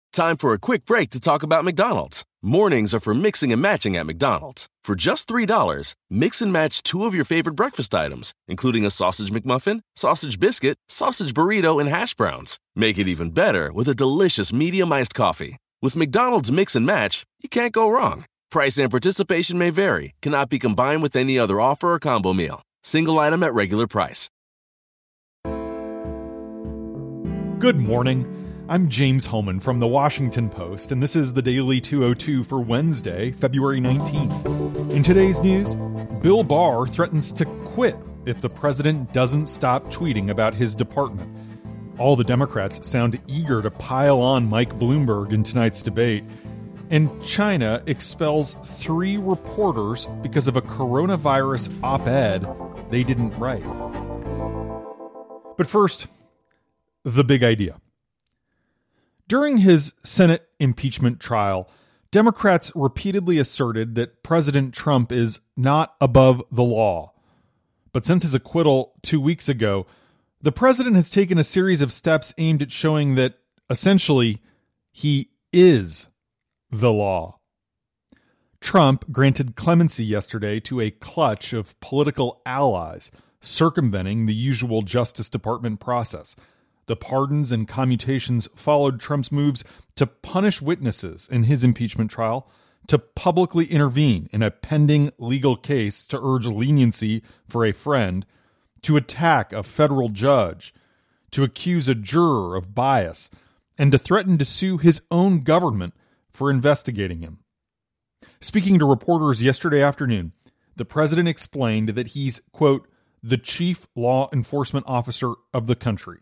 Time for a quick break to talk about McDonald's. Mornings are for mixing and matching at McDonald's. For just $3, mix and match 2 of your favorite breakfast items, including a sausage McMuffin, sausage biscuit, sausage burrito, and hash browns. Make it even better with a delicious medium iced coffee. With McDonald's Mix and Match, you can't go wrong. Price and participation may vary. Cannot be combined with any other offer or combo meal. Single item at regular price. Good morning. I'm James Holman from The Washington Post, and this is the Daily 202 for Wednesday, February 19th. In today's news, Bill Barr threatens to quit if the president doesn't stop tweeting about his department. All the Democrats sound eager to pile on Mike Bloomberg in tonight's debate. And China expels 3 reporters because of a coronavirus op-ed they didn't write. But first, the big idea. During his Senate impeachment trial, Democrats repeatedly asserted that President Trump is not above the law. But since his acquittal 2 weeks ago, the president has taken a series of steps aimed at showing that, essentially, he is the law. Trump granted clemency yesterday to a clutch of political allies, circumventing the usual Justice Department process. The pardons and commutations followed Trump's moves to punish witnesses in his impeachment trial, to publicly intervene in a pending legal case to urge leniency for a friend, to attack a federal judge, to accuse a juror of bias, and to threaten to sue his own government for investigating him. Speaking to reporters yesterday afternoon, the president explained that he's, quote, the chief law enforcement officer of the country.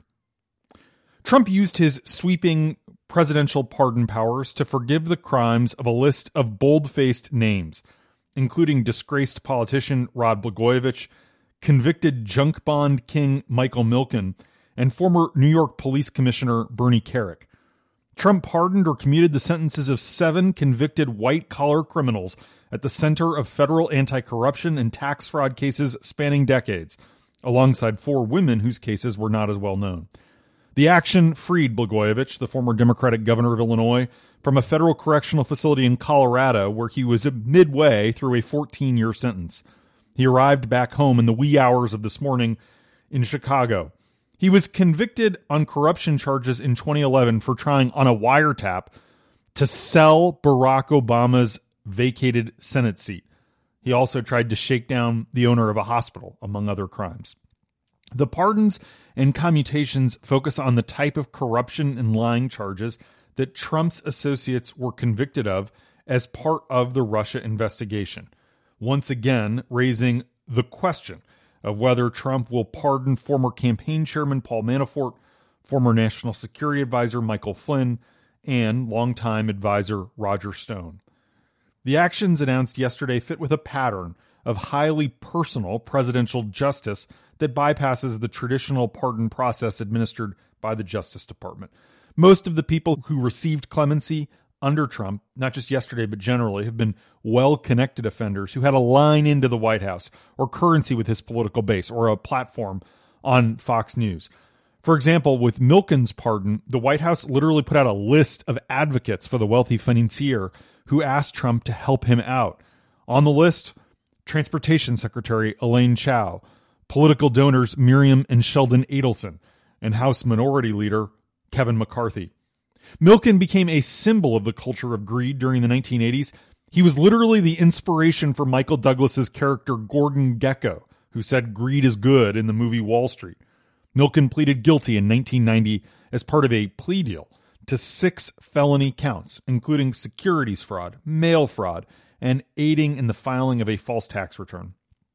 Trump used his sweeping presidential pardon powers to forgive the crimes of a list of bold-faced names, including disgraced politician Rod Blagojevich, convicted junk bond king Michael Milken, and former New York Police Commissioner Bernie Kerik. Trump pardoned or commuted the sentences of 7 convicted white-collar criminals at the center of federal anti-corruption and tax fraud cases spanning decades, alongside 4 women whose cases were not as well known. The action freed Blagojevich, the former Democratic governor of Illinois, from a federal correctional facility in Colorado where he was midway through a 14-year sentence. He arrived back home in the wee hours of this morning in Chicago. He was convicted on corruption charges in 2011 for trying on a wiretap to sell Barack Obama's vacated Senate seat. He also tried to shake down the owner of a hospital, among other crimes. The pardons and commutations focus on the type of corruption and lying charges that Trump's associates were convicted of as part of the Russia investigation, once again raising the question of whether Trump will pardon former campaign chairman Paul Manafort, former National Security Advisor Michael Flynn, and longtime advisor Roger Stone. The actions announced yesterday fit with a pattern of highly personal presidential justice that bypasses the traditional pardon process administered by the Justice Department. Most of the people who received clemency under Trump, not just yesterday but generally, have been well-connected offenders who had a line into the White House or currency with his political base or a platform on Fox News. For example, with Milken's pardon, the White House literally put out a list of advocates for the wealthy financier who asked Trump to help him out. On the list, Transportation Secretary Elaine Chao, political donors Miriam and Sheldon Adelson, and House Minority Leader Kevin McCarthy. Milken became a symbol of the culture of greed during the 1980s. He was literally the inspiration for Michael Douglas's character Gordon Gekko, who said greed is good in the movie Wall Street. Milken pleaded guilty in 1990 as part of a plea deal to 6 felony counts, including securities fraud, mail fraud, and aiding in the filing of a false tax return.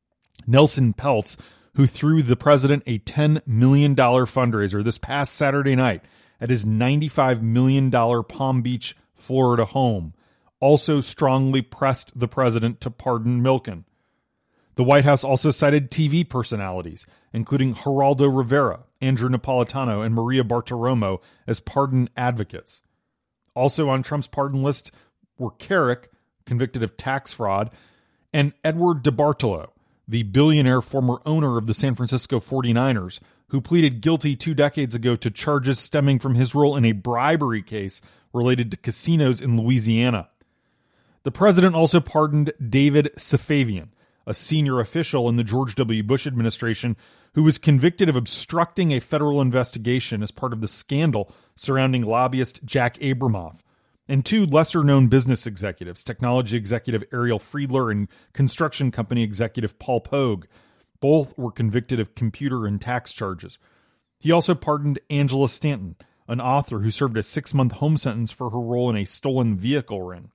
Nelson Peltz, who threw the president a $10 million fundraiser this past Saturday night at his $95 million Palm Beach, Florida home, also strongly pressed the president to pardon Milken. The White House also cited TV personalities, including Geraldo Rivera, Andrew Napolitano, and Maria Bartiromo as pardon advocates. Also on Trump's pardon list were Kerik, convicted of tax fraud, and Edward DeBartolo, the billionaire former owner of the San Francisco 49ers, who pleaded guilty 2 decades ago to charges stemming from his role in a bribery case related to casinos in Louisiana. The president also pardoned David Safavian, a senior official in the George W. Bush administration who was convicted of obstructing a federal investigation as part of the scandal surrounding lobbyist Jack Abramoff, and 2 lesser-known business executives, technology executive Ariel Friedler and construction company executive Paul Pogue. Both were convicted of computer and tax charges. He also pardoned Angela Stanton, an author who served a 6-month home sentence for her role in a stolen vehicle ring.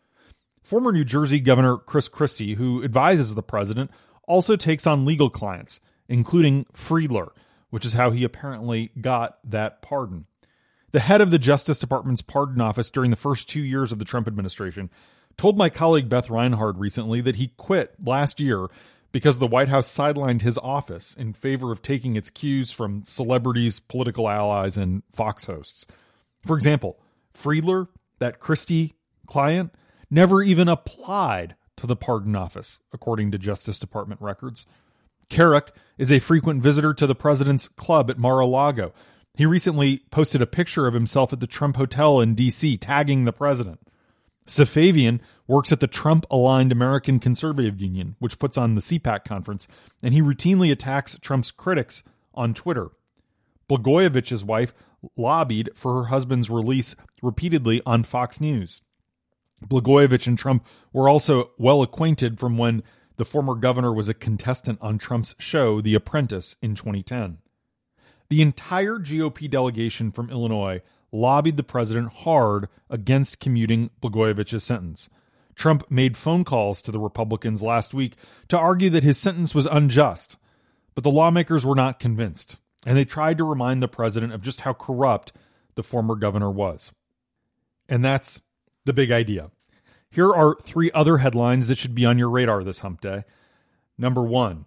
Former New Jersey Governor Chris Christie, who advises the president, also takes on legal clients, including Friedler, which is how he apparently got that pardon. The head of the Justice Department's pardon office during the first 2 years of the Trump administration told my colleague Beth Reinhard recently that he quit last year because the White House sidelined his office in favor of taking its cues from celebrities, political allies, and Fox hosts. For example, Friedler, that Christie client, never even applied to the pardon office, according to Justice Department records. Carrick is a frequent visitor to the president's club at Mar-a-Lago. He recently posted a picture of himself at the Trump Hotel in D.C., tagging the president. Safavian works at the Trump-aligned American Conservative Union, which puts on the CPAC conference, and he routinely attacks Trump's critics on Twitter. Blagojevich's wife lobbied for her husband's release repeatedly on Fox News. Blagojevich and Trump were also well acquainted from when the former governor was a contestant on Trump's show, The Apprentice, in 2010. The entire GOP delegation from Illinois lobbied the president hard against commuting Blagojevich's sentence. Trump made phone calls to the Republicans last week to argue that his sentence was unjust, but the lawmakers were not convinced, and they tried to remind the president of just how corrupt the former governor was. And that's the big idea. Here are 3 other headlines that should be on your radar this hump day. Number 1,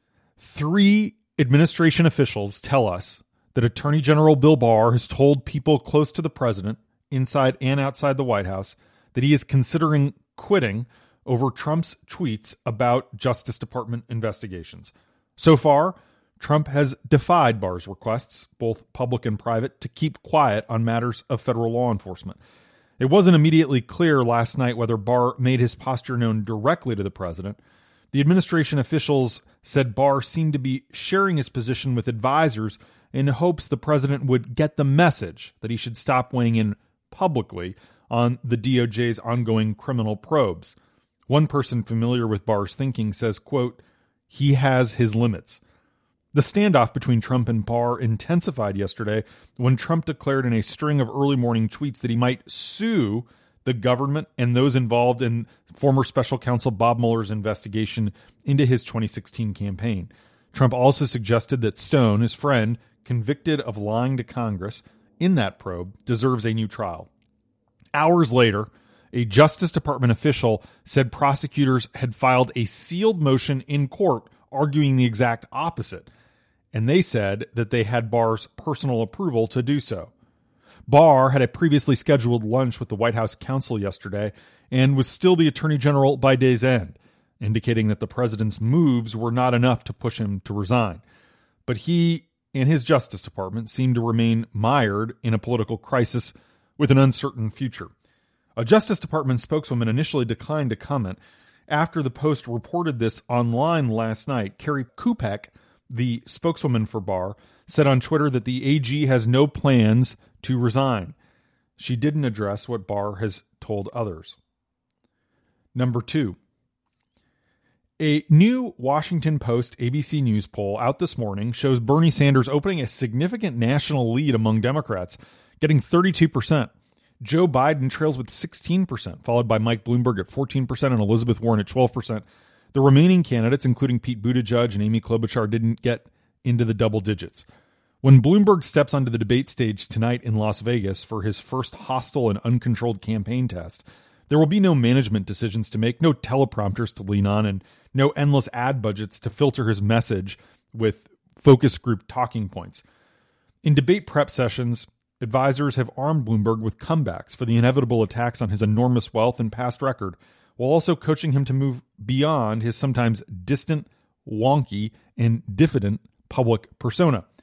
3 administration officials tell us that Attorney General Bill Barr has told people close to the president, inside and outside the White House, that he is considering quitting over Trump's tweets about Justice Department investigations. So far, Trump has defied Barr's requests, both public and private, to keep quiet on matters of federal law enforcement. It wasn't immediately clear last night whether Barr made his posture known directly to the president. The administration officials said Barr seemed to be sharing his position with advisors in hopes the president would get the message that he should stop weighing in publicly on the DOJ's ongoing criminal probes. One person familiar with Barr's thinking says, quote, "He has his limits." The standoff between Trump and Barr intensified yesterday when Trump declared in a string of early morning tweets that he might sue the government and those involved in former special counsel Bob Mueller's investigation into his 2016 campaign. Trump also suggested that Stone, his friend, convicted of lying to Congress in that probe, deserves a new trial. Hours later, a Justice Department official said prosecutors had filed a sealed motion in court arguing the exact opposite, and they said that they had Barr's personal approval to do so. Barr had a previously scheduled lunch with the White House counsel yesterday and was still the Attorney General by day's end, indicating that the president's moves were not enough to push him to resign. But he and his Justice Department seem to remain mired in a political crisis with an uncertain future. A Justice Department spokeswoman initially declined to comment. After the Post reported this online last night, Carrie Kupek, the spokeswoman for Barr, said on Twitter that the AG has no plans to resign. She didn't address what Barr has told others. Number 2. A new Washington Post ABC News poll out this morning shows Bernie Sanders opening a significant national lead among Democrats, getting 32%. Joe Biden trails with 16%, followed by Mike Bloomberg at 14% and Elizabeth Warren at 12%. The remaining candidates, including Pete Buttigieg and Amy Klobuchar, didn't get into the double digits. When Bloomberg steps onto the debate stage tonight in Las Vegas for his first hostile and uncontrolled campaign test, there will be no management decisions to make, no teleprompters to lean on, and no endless ad budgets to filter his message with focus group talking points. In debate prep sessions, advisors have armed Bloomberg with comebacks for the inevitable attacks on his enormous wealth and past record, while also coaching him to move beyond his sometimes distant, wonky, and diffident public persona.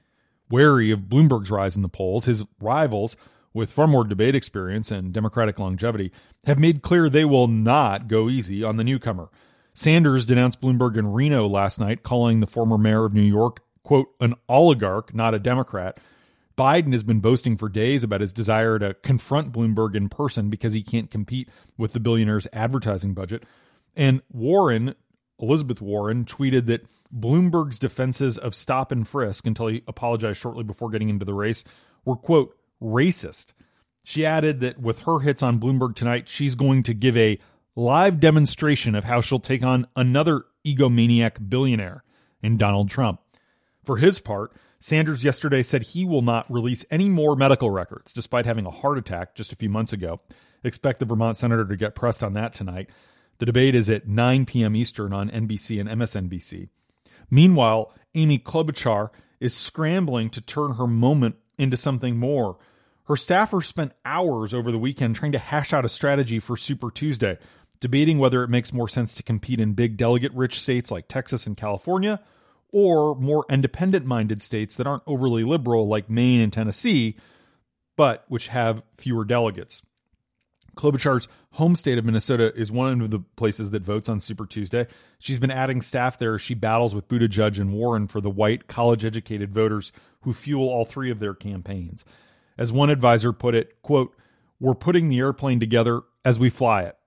Wary of Bloomberg's rise in the polls, his rivals, with far more debate experience and Democratic longevity, have made clear they will not go easy on the newcomer. Sanders denounced Bloomberg in Reno last night, calling the former mayor of New York, quote, an oligarch, not a Democrat. Biden has been boasting for days about his desire to confront Bloomberg in person because he can't compete with the billionaire's advertising budget. And Elizabeth Warren, tweeted that Bloomberg's defenses of stop and frisk until he apologized shortly before getting into the race were, quote, racist. She added that with her hits on Bloomberg tonight, she's going to give a live demonstration of how she'll take on another egomaniac billionaire in Donald Trump. For his part, Sanders yesterday said he will not release any more medical records, despite having a heart attack just a few months ago. Expect the Vermont senator to get pressed on that tonight. The debate is at 9 p.m. Eastern on NBC and MSNBC. Meanwhile, Amy Klobuchar is scrambling to turn her moment into something more. Her staffers spent hours over the weekend trying to hash out a strategy for Super Tuesday, debating whether it makes more sense to compete in big delegate-rich states like Texas and California, or more independent-minded states that aren't overly liberal like Maine and Tennessee, but which have fewer delegates. Klobuchar's home state of Minnesota is one of the places that votes on Super Tuesday. She's been adding staff there as she battles with Buttigieg and Warren for the white, college-educated voters who fuel all three of their campaigns. As one advisor put it, quote, we're putting the airplane together as we fly it.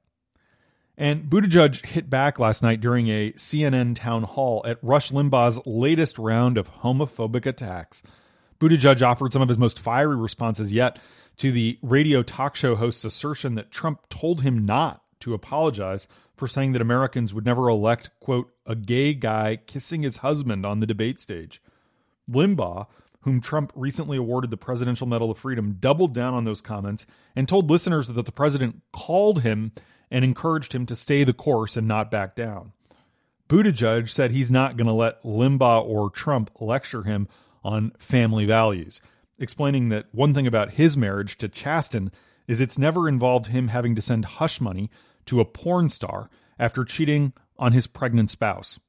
And Buttigieg hit back last night during a CNN town hall at Rush Limbaugh's latest round of homophobic attacks. Buttigieg offered some of his most fiery responses yet to the radio talk show host's assertion that Trump told him not to apologize for saying that Americans would never elect, quote, a gay guy kissing his husband on the debate stage. Limbaugh, whom Trump recently awarded the Presidential Medal of Freedom, doubled down on those comments and told listeners that the president called him and encouraged him to stay the course and not back down. Buttigieg said he's not going to let Limbaugh or Trump lecture him on family values, explaining that one thing about his marriage to Chasten is it's never involved him having to send hush money to a porn star after cheating on his pregnant spouse.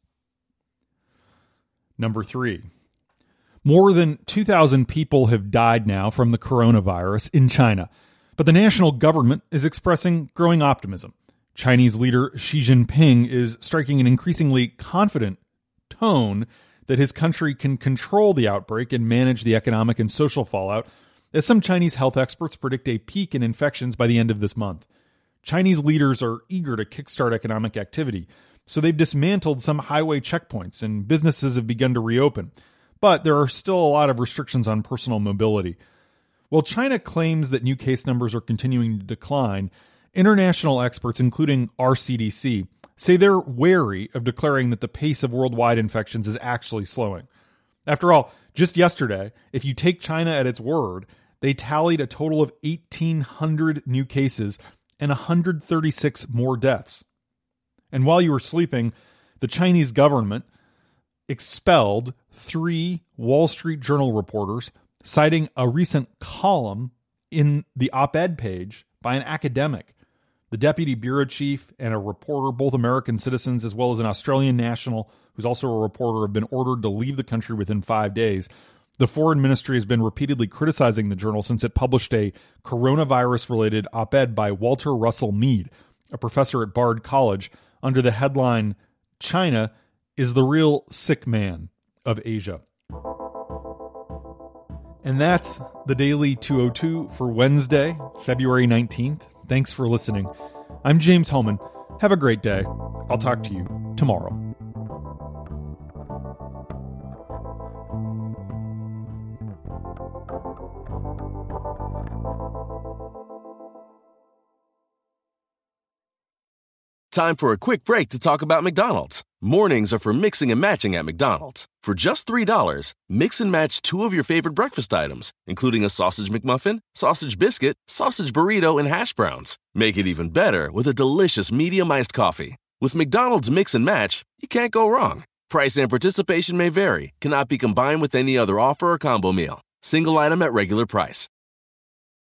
Number 3. More than 2,000 people have died now from the coronavirus in China, but the national government is expressing growing optimism. Chinese leader Xi Jinping is striking an increasingly confident tone that his country can control the outbreak and manage the economic and social fallout, as some Chinese health experts predict a peak in infections by the end of this month. Chinese leaders are eager to kickstart economic activity, so they've dismantled some highway checkpoints and businesses have begun to reopen. But there are still a lot of restrictions on personal mobility. While China claims that new case numbers are continuing to decline, international experts, including our CDC, say they're wary of declaring that the pace of worldwide infections is actually slowing. After all, just yesterday, if you take China at its word, they tallied a total of 1,800 new cases and 136 more deaths. And while you were sleeping, the Chinese government expelled 3 Wall Street Journal reporters, citing a recent column in the op-ed page by an academic. The deputy bureau chief and a reporter, both American citizens, as well as an Australian national who's also a reporter, have been ordered to leave the country within 5 days. The foreign ministry has been repeatedly criticizing the journal since it published a coronavirus-related op-ed by Walter Russell Mead, a professor at Bard College, under the headline, China is the real sick man of Asia. And that's the Daily 202 for Wednesday, February 19th. Thanks for listening. I'm James Hohmann. Have a great day. I'll talk to you tomorrow. Time for a quick break to talk about McDonald's. Mornings are for mixing and matching at McDonald's. For just $3, mix and match 2 of your favorite breakfast items, including a sausage McMuffin, sausage biscuit, sausage burrito, and hash browns. Make it even better with a delicious medium iced coffee. With McDonald's Mix and Match, you can't go wrong. Price and participation may vary, cannot be combined with any other offer or combo meal. Single item at regular price.